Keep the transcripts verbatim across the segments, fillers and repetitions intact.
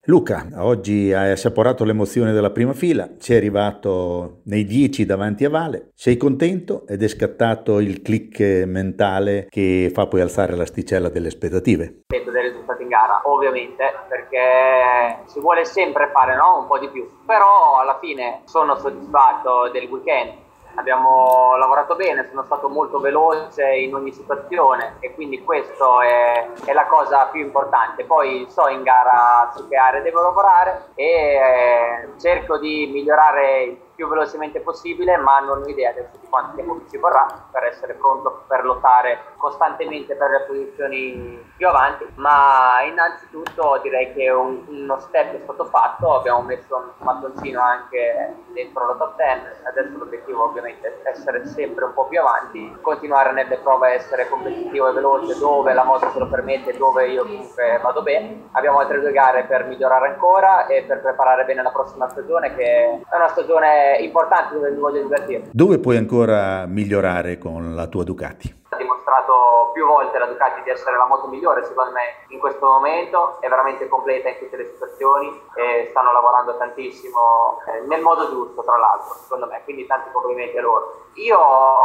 Luca, oggi hai assaporato l'emozione della prima fila, sei arrivato nei dieci davanti a Vale, sei contento ed è scattato il click mentale che fa poi alzare l'asticella delle aspettative. Dei risultati in gara, ovviamente, perché si vuole sempre fare, no? Un po' di più, però alla fine sono soddisfatto del weekend. Abbiamo lavorato bene, sono stato molto veloce in ogni situazione e quindi questo è, è la cosa più importante. Poi so in gara su che aree devo lavorare e eh, cerco di migliorare il più velocemente possibile, ma non ho idea adesso di quanto tempo ci vorrà per essere pronto per lottare costantemente per le posizioni più avanti. Ma innanzitutto direi che un, uno step è stato fatto, abbiamo messo un mattoncino anche dentro la top dieci, adesso l'obiettivo ovviamente è essere sempre un po' più avanti, continuare nelle prove a essere competitivo e veloce dove la moto ce lo permette, dove io comunque vado bene. Abbiamo altre due gare per migliorare ancora e per preparare bene la prossima stagione, che è una stagione importante dove mi voglio divertire. Dove puoi ancora migliorare con la tua Ducati? Ha dimostrato più volte la Ducati di essere la moto migliore secondo me in questo momento, è veramente completa in tutte le situazioni e stanno lavorando tantissimo eh, nel modo giusto tra l'altro secondo me, quindi tanti complimenti a loro. Io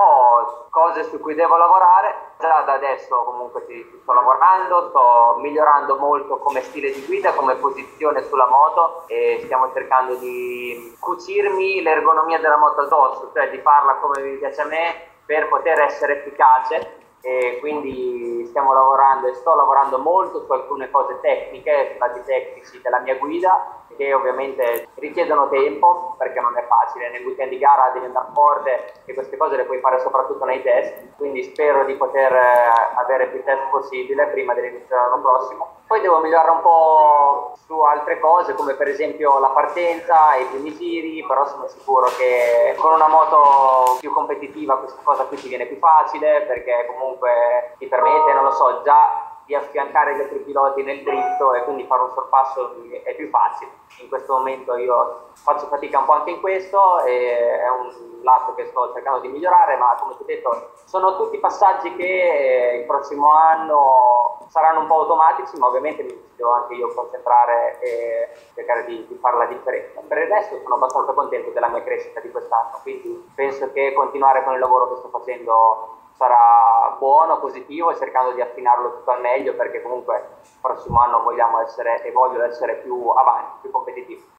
ho cose su cui devo lavorare, già da adesso comunque ci, ci sto lavorando, sto migliorando molto come stile di guida, come posizione sulla moto e stiamo cercando di cucirmi l'ergonomia della moto addosso, cioè di farla come mi piace a me per poter essere efficace e quindi stiamo lavorando e sto lavorando molto su alcune cose tecniche, su lati tecnici della mia guida che ovviamente richiedono tempo perché non è facile, nel weekend di gara devi andare forte e queste cose le puoi fare soprattutto nei test, quindi spero di poter avere più test possibile prima dell'inizio dell'anno prossimo. Poi devo migliorare un po' su altre cose come per esempio la partenza e i primi giri, però sono sicuro che con una moto più competitiva questa cosa qui ti viene più facile perché comunque ti permette, non lo so, già di affiancare gli altri piloti nel dritto e quindi fare un sorpasso è più facile. In questo momento io faccio fatica un po' anche in questo e è un lato che sto cercando di migliorare, ma come ti ho detto sono tutti passaggi che il prossimo anno saranno un po' automatici, ma ovviamente mi devo anche io concentrare e cercare di, di fare la differenza. Per il resto sono abbastanza contento della mia crescita di quest'anno, quindi penso che continuare con il lavoro che sto facendo sarà buono, positivo e cercando di affinarlo tutto al meglio perché comunque il prossimo anno vogliamo essere e voglio essere più avanti, più competitivi.